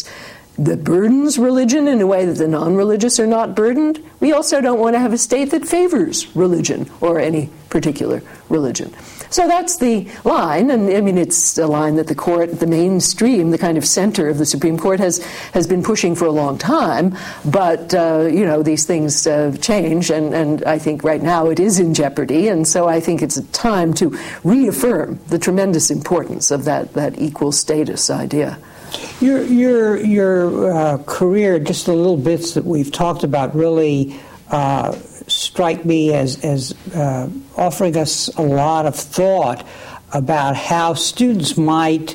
that burdens religion in a way that the non-religious are not burdened. We also don't want to have a state that favors religion or any particular religion. So that's the line, and I mean it's a line that the court, the mainstream, the kind of center of the Supreme Court has has been pushing for a long time. But uh, you know, these things uh, change, and, and I think right now it is in jeopardy, and so I think it's a time to reaffirm the tremendous importance of that that equal status idea. Your your your uh, career, just the little bits that we've talked about, really uh, strike me as as uh, offering us a lot of thought about how students might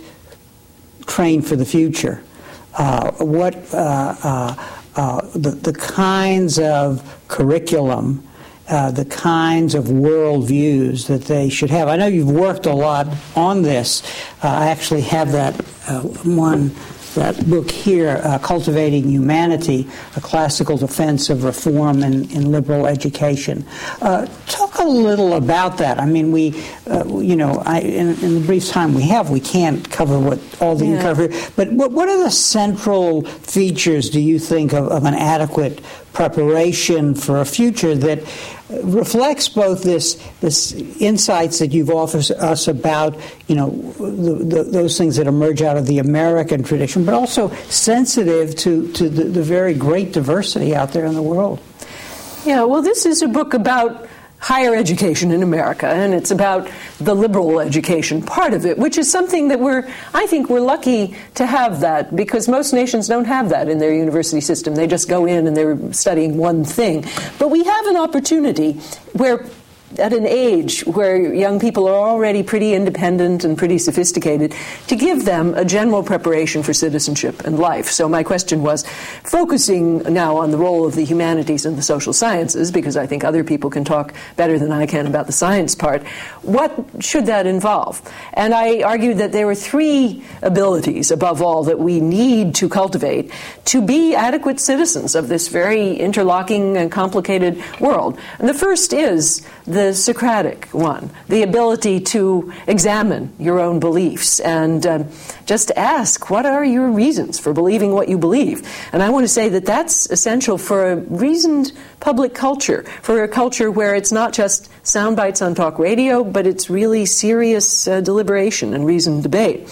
train for the future. Uh, what uh, uh, uh, the the kinds of curriculum, uh, the kinds of worldviews that they should have. I know you've worked a lot on this. Uh, I actually have that uh, one. That book here, uh, Cultivating Humanity, A Classical Defense of Reform in, in Liberal Education. Uh, talk a little about that. I mean, we, uh, you know, I, in, in the brief time we have, we can't cover what all the yeah. you cover. But what, what are the central features, do you think, of, of an adequate preparation for a future that reflects both this this insights that you've offered us about, you know, the, the, those things that emerge out of the American tradition, but also sensitive to, to the, the very great diversity out there in the world? Yeah, well, this is a book about higher education in America, and it's about the liberal education part of it, which is something that we're, I think we're lucky to have that, because most nations don't have that in their university system. They just go in and they're studying one thing. But we have an opportunity where, at an age where young people are already pretty independent and pretty sophisticated, to give them a general preparation for citizenship and life. So my question was, focusing now on the role of the humanities and the social sciences, because I think other people can talk better than I can about the science part, what should that involve? And I argued that there were three abilities, above all, that we need to cultivate to be adequate citizens of this very interlocking and complicated world. And the first is the Socratic one, the ability to examine your own beliefs and um, just ask, what are your reasons for believing what you believe? And I want to say that that's essential for a reasoned public culture, for a culture where it's not just sound bites on talk radio, but it's really serious uh, deliberation and reasoned debate.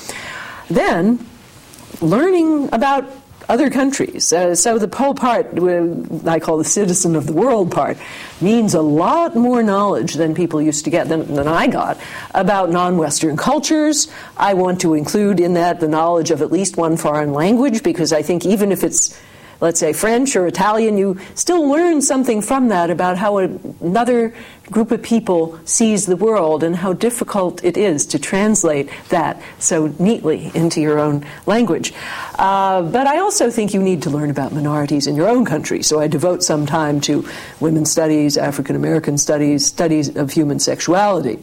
Then, learning about other countries. Uh, so the whole part, uh, I call the citizen of the world part, means a lot more knowledge than people used to get, than, than I got, about non-Western cultures. I want to include in that the knowledge of at least one foreign language, because I think even if it's, let's say, French or Italian, you still learn something from that about how another group of people sees the world and how difficult it is to translate that so neatly into your own language. Uh, but I also think you need to learn about minorities in your own country, so I devote some time to women's studies, African American studies, studies of human sexuality.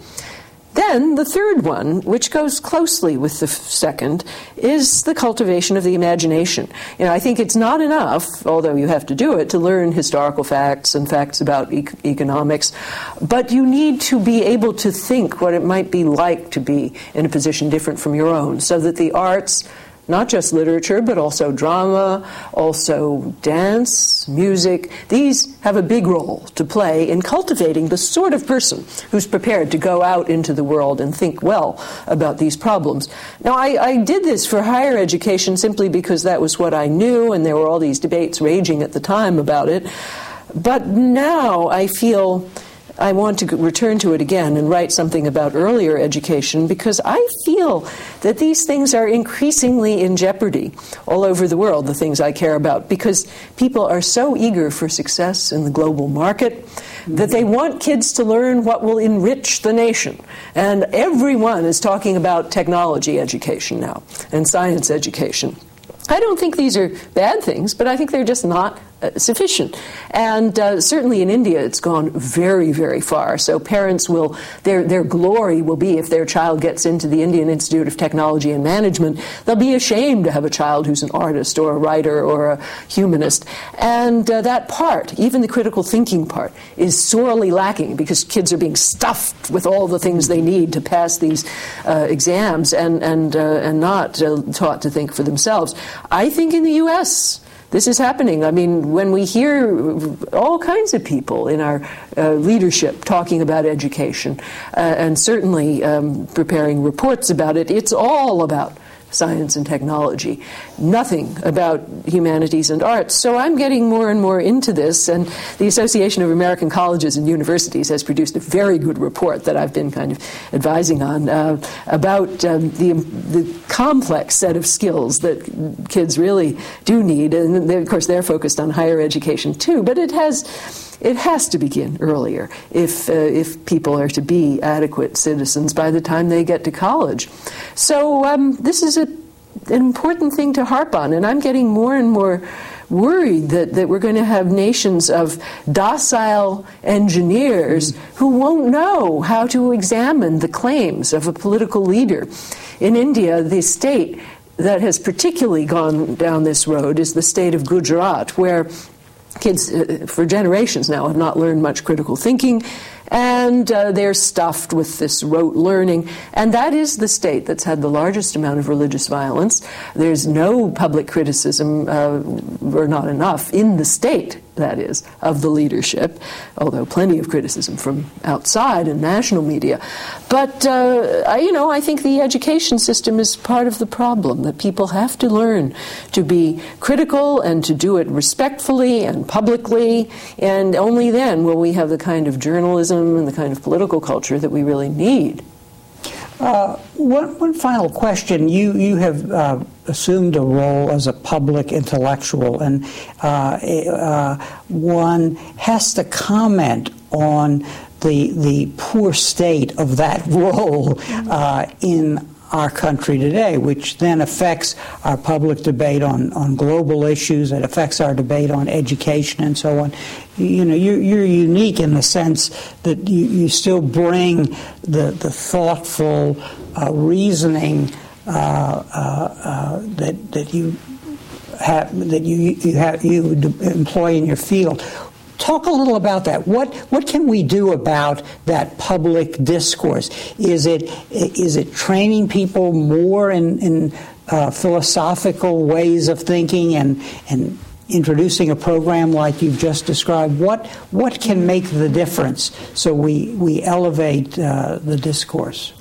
Then the third one, which goes closely with the second, is the cultivation of the imagination. You know, I think it's not enough, although you have to do it, to learn historical facts and facts about e- economics, but you need to be able to think what it might be like to be in a position different from your own, so that the arts, not just literature, but also drama, also dance, music. These have a big role to play in cultivating the sort of person who's prepared to go out into the world and think well about these problems. Now, I, I did this for higher education simply because that was what I knew, and there were all these debates raging at the time about it. But now I feel I want to return to it again and write something about earlier education, because I feel that these things are increasingly in jeopardy all over the world, the things I care about, because people are so eager for success in the global market that they want kids to learn what will enrich the nation. And everyone is talking about technology education now and science education. I don't think these are bad things, but I think they're just not uh, sufficient. And uh, certainly in India, it's gone very, very far. So parents will, their their glory will be if their child gets into the Indian Institute of Technology and Management, they'll be ashamed to have a child who's an artist or a writer or a humanist. And uh, that part, even the critical thinking part, is sorely lacking because kids are being stuffed with all the things they need to pass these uh, exams and, and, uh, and not uh, taught to think for themselves. I think in the U S, this is happening. I mean, when we hear all kinds of people in our uh, leadership talking about education uh, and certainly um, preparing reports about it, it's all about science and technology, nothing about humanities and arts. So I'm getting more and more into this, and the Association of American Colleges and Universities has produced a very good report that I've been kind of advising on uh, about um, the, the complex set of skills that kids really do need. And they, of course, they're focused on higher education too, but it has It has to begin earlier if uh, if people are to be adequate citizens by the time they get to college. So um, this is a, an important thing to harp on, and I'm getting more and more worried that, that we're going to have nations of docile engineers who won't know how to examine the claims of a political leader. In India, the state that has particularly gone down this road is the state of Gujarat, where kids uh, for generations now have not learned much critical thinking, and uh, they're stuffed with this rote learning. And that is the state that's had the largest amount of religious violence. There's no public criticism, uh, or not enough, in the state, that is, of the leadership, although plenty of criticism from outside and national media. But, uh, I, you know, I think the education system is part of the problem, that people have to learn to be critical and to do it respectfully and publicly, and only then will we have the kind of journalism and the kind of political culture that we really need. Uh, one, one final question. You you have uh, assumed a role as a public intellectual, and uh, uh, one has to comment on the the poor state of that role uh, in our country today, which then affects our public debate on, on global issues. It affects our debate on education and so on. You know, you're, you're unique in the sense that you, you still bring the, the thoughtful uh, reasoning uh, uh, uh, that that you have that you you have you employ in your field. Talk a little about that. What what can we do about that public discourse? Is it is it training people more in, in uh, philosophical ways of thinking and and introducing a program like you've just described? What what can make the difference so we we elevate uh, the discourse?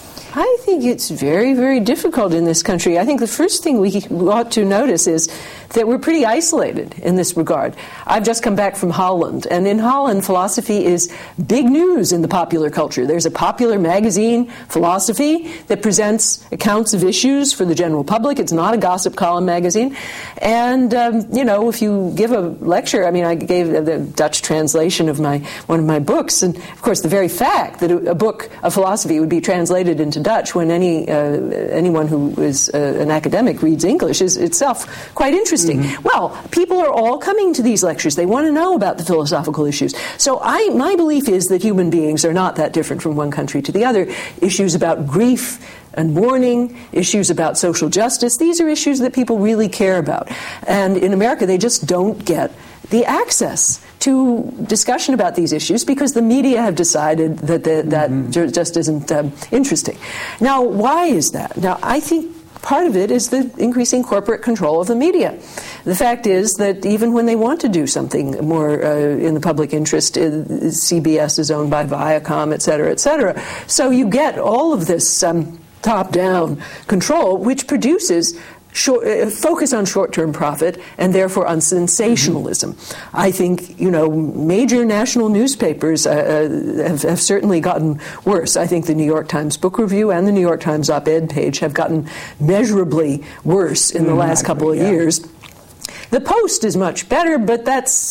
I think it's very, very difficult in this country. I think the first thing we ought to notice is that we're pretty isolated in this regard. I've just come back from Holland, and in Holland, philosophy is big news in the popular culture. There's a popular magazine, Philosophy, that presents accounts of issues for the general public. It's not a gossip column magazine. And, um, you know, if you give a lecture, I mean, I gave the Dutch translation of my one of my books, and, of course, the very fact that a book of philosophy would be translated into Dutch when any uh, anyone who is uh, an academic reads English is itself quite interesting. Mm-hmm. Well, people are all coming to these lectures. They want to know about the philosophical issues. So I, my belief is that human beings are not that different from one country to the other. Issues about grief and mourning, issues about social justice, these are issues that people really care about. And in America, they just don't get the access to discussion about these issues because the media have decided that the, that mm-hmm. just isn't um, interesting. Now, why is that? Now, I think part of it is the increasing corporate control of the media. The fact is that even when they want to do something more uh, in the public interest, uh, C B S is owned by Viacom, et cetera, et cetera. So you get all of this um, top-down control, which produces Short, uh, focus on short-term profit and therefore on sensationalism. Mm-hmm. I think, you know, major national newspapers uh, uh, have, have certainly gotten worse. I think the New York Times Book Review and the New York Times op-ed page have gotten measurably worse in the mm, last couple of yeah. years. The Post is much better, but that's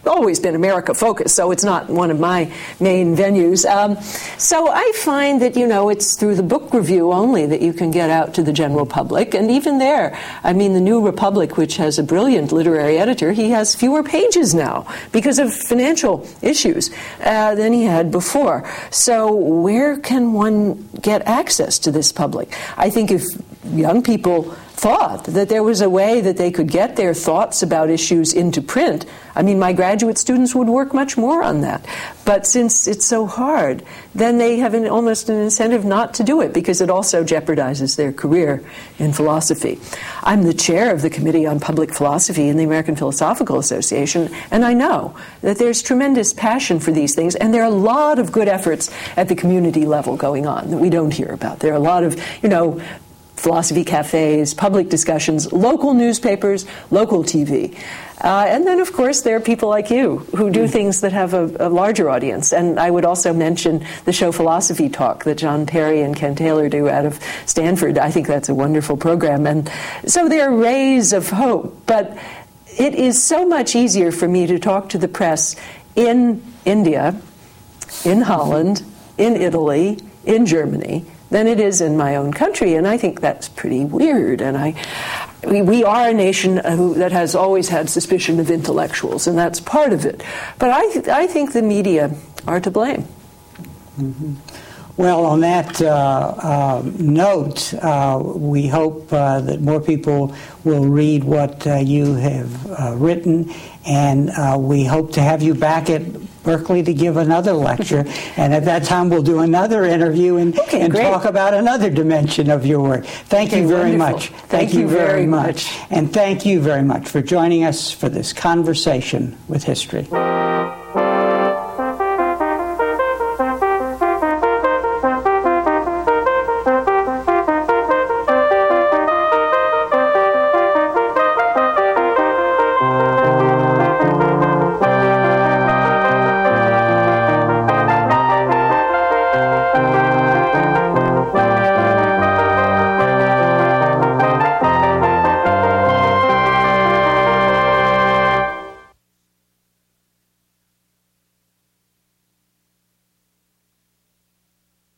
always been America-focused, so it's not one of my main venues. Um, so I find that, you know, it's through the book review only that you can get out to the general public, and even there, I mean, the New Republic, which has a brilliant literary editor, he has fewer pages now because of financial issues uh, than he had before. So where can one get access to this public? I think if young people thought that there was a way that they could get their thoughts about issues into print, I mean, my graduate students would work much more on that. But since it's so hard, then they have an, almost an incentive not to do it, because it also jeopardizes their career in philosophy. I'm the chair of the Committee on Public Philosophy in the American Philosophical Association, and I know that there's tremendous passion for these things, and there are a lot of good efforts at the community level going on that we don't hear about. There are a lot of, you know, philosophy cafes, public discussions, local newspapers, local T V. Uh, and then, of course, there are people like you who do things that have a, a larger audience. And I would also mention the show Philosophy Talk that John Perry and Ken Taylor do out of Stanford. I think that's a wonderful program. And so there are rays of hope. But it is so much easier for me to talk to the press in India, in Holland, in Italy, in Germany, than it is in my own country, and I think that's pretty weird. And I, we, we are a nation who, that has always had suspicion of intellectuals, and that's part of it. But I, th- I think the media are to blame. Mm-hmm. Well, on that uh, uh, note, uh, we hope uh, that more people will read what uh, you have uh, written, and uh, we hope to have you back at Berkeley to give another lecture, and at that time we'll do another interview and, okay, and talk about another dimension of your work. Thank okay, you very wonderful. much. Thank, thank you, you very, very much. much. And thank you very much for joining us for this conversation with history.